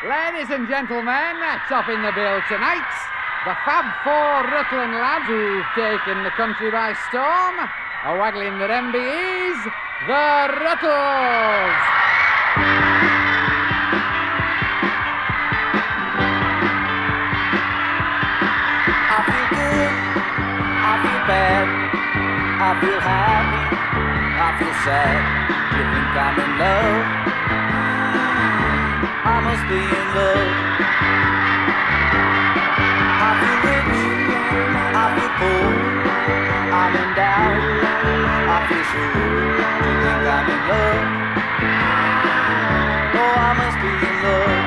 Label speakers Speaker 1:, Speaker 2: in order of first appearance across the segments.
Speaker 1: Ladies and gentlemen, topping the bill tonight, the Fab Four Rutland lads who've taken the country by storm, are waggling their MBEs, the Ruttles.
Speaker 2: I feel good, I feel bad, I feel happy, I feel sad. You think I'm in love? I must be in love. I feel rich, I feel poor, I'm in doubt, I feel sure. You think I'm in love? Oh, I must be in love.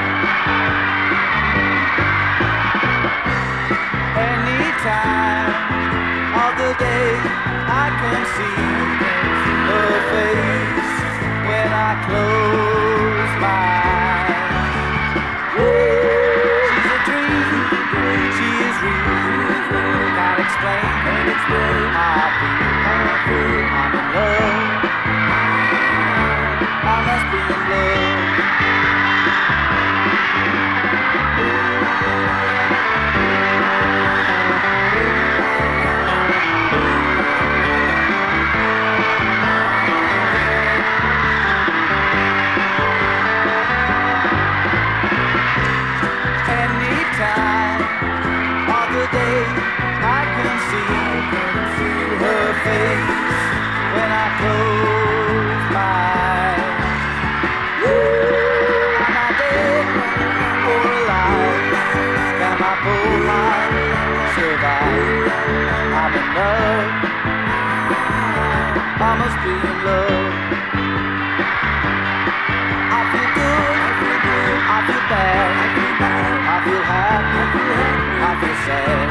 Speaker 2: Anytime of the day I can see her face when I close my eyes. She's a dream, she is real. Can't explain how I feel. I'm in love. I must be in love. Anytime of the day I can see her face when I close my eyes. Am I dead or alive? Can my whole life survive? I'm in love. I must be in love. I feel good, I feel bad, I feel happy, I feel sad.